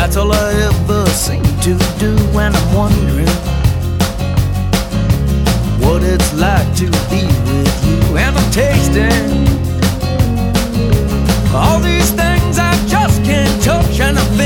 That's all I ever seem to do, and I'm wondering what it's like to be with you. And I'm tasting all these things I just can't touch, and I'm